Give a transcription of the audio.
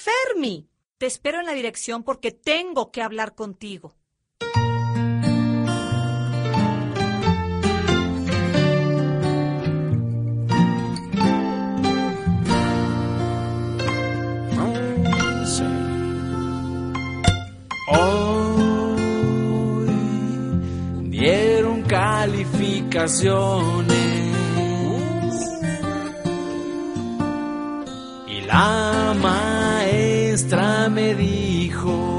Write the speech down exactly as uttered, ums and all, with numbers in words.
Fermi, te espero en la dirección porque tengo que hablar contigo. Hoy dieron calificaciones y la maestra me dijo: